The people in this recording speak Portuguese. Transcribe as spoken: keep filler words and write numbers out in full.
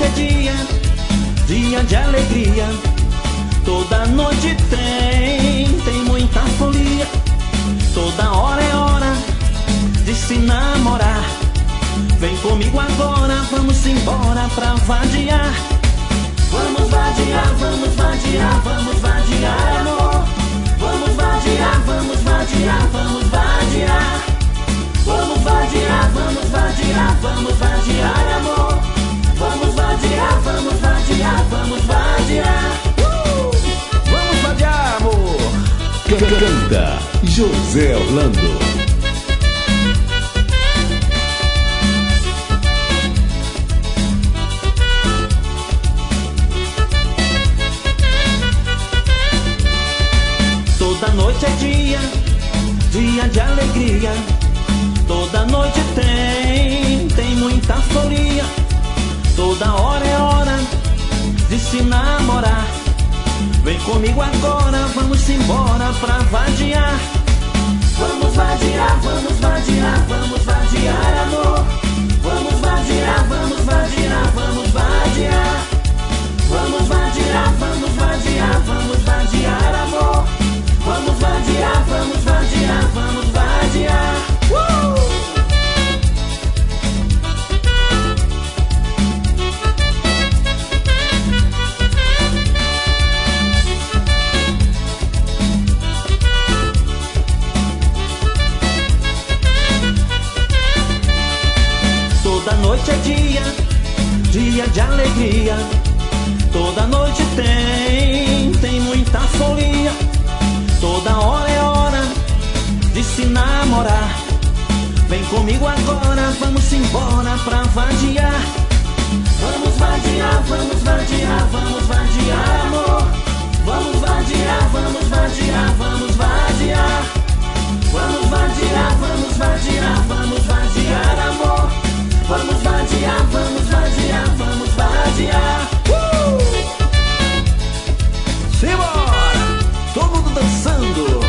noite é dia, dia de alegria. Toda noite tem, tem muita folia. Toda hora é hora de se namorar. Vem comigo agora, vamos embora pra vadiar. Vamos vadiar, vamos vadiar, vamos vadiar, amor. Vamos vadiar, vamos vadiar, vamos vadiar. Vamos vadiar, vamos vadiar, vamos vadiar, amor. Vamos vadiar, vamos vadiar, vamos vadiar. Uh! Vamos vadiar, amor. Canta José Orlando. Toda noite é dia, dia de alegria. Toda noite tem, tem muita folia. Toda hora é hora de se namorar. Vem comigo agora, vamos embora pra vadiar. Vamos vadiar, vamos vadiar, vamos vadiar, amor. Vamos vadiar, vamos vadiar, vamos vadiar. Vamos vadiar, vamos vadiar, vamos vadiar, amor. Vamos vadiar, vamos vadiar, vamos vadiar. Uh! Toda noite é dia, dia de alegria. Toda noite tem, tem muita folia. Toda hora é hora de se namorar. Vem comigo agora, vamos embora pra vadiar. Vamos vadiar, vamos vadiar, vamos vadiar, amor. Vamos vadiar, vamos vadiar, vamos vadiar. Vamos vadiar, vamos vadiar, vamos vadiar, amor. Vamos vadiar, vamos vadiar, vamos vadiar. Uh! Simbora! Todo mundo dançando.